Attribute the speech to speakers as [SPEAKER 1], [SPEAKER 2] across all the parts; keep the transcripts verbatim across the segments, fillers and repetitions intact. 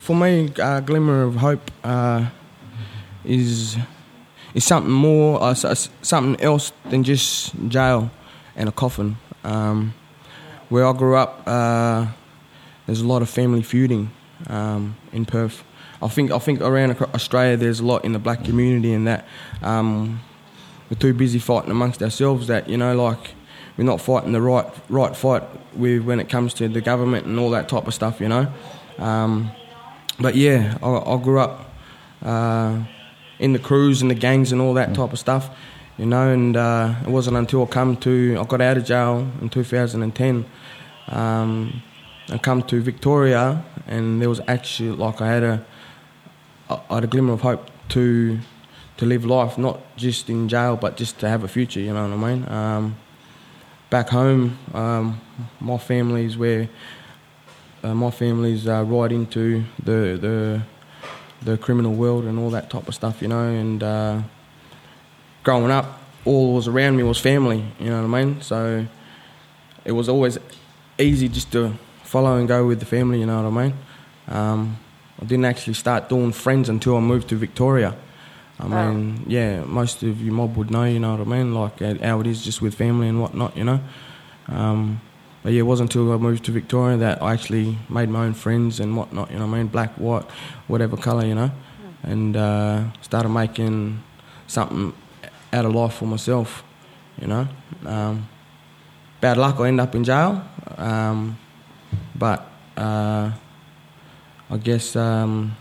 [SPEAKER 1] For me, uh, Glimmer of Hope uh, is is something more, uh, something else than just jail and a coffin. Um, where I grew up, uh, there's a lot of family feuding um, in Perth. I think I think around Australia there's a lot in the black community, and that um, we're too busy fighting amongst ourselves that, you know, like we're not fighting the right right fight with when it comes to the government and all that type of stuff, you know. Um, but yeah, I, I grew up uh, in the crews and the gangs and all that type of stuff, you know, and uh, it wasn't until I come to I got out of jail in two thousand ten. Um, I come to Victoria, and there was actually like I had a I had a glimmer of hope to to live life, not just in jail, but just to have a future. You know what I mean? Um, back home, um, my family's where uh, my family's uh, right into the the the criminal world and all that type of stuff. You know, and uh, growing up, all was around me was family. You know what I mean? So it was always easy just to follow and go with the family. You know what I mean? Um, I didn't actually start doing friends until I moved to Victoria. I mean, oh. yeah, most of you mob would know, you know what I mean, like how it is just with family and whatnot, you know. Um, but yeah, it wasn't until I moved to Victoria that I actually made my own friends and whatnot, you know what I mean, black, white, whatever colour, you know, mm. and uh, started making something out of life for myself, you know. Um, bad luck, I end up in jail, um, but... Uh, I guess um,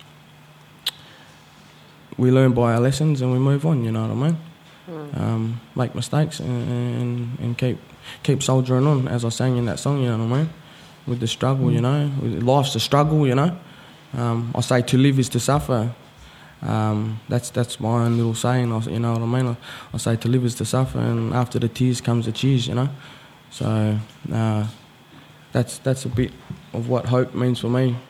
[SPEAKER 1] we learn by our lessons and we move on, you know what I mean? Mm. Um, make mistakes and, and, and keep keep soldiering on, as I sang in that song, you know what I mean? With the struggle, mm. you know? Life's a struggle, you know? Um, I say to live is to suffer. Um, that's that's my own little saying, you know what I mean? I, I say to live is to suffer, and after the tears comes the cheers, you know? So uh, that's that's a bit of what hope means for me.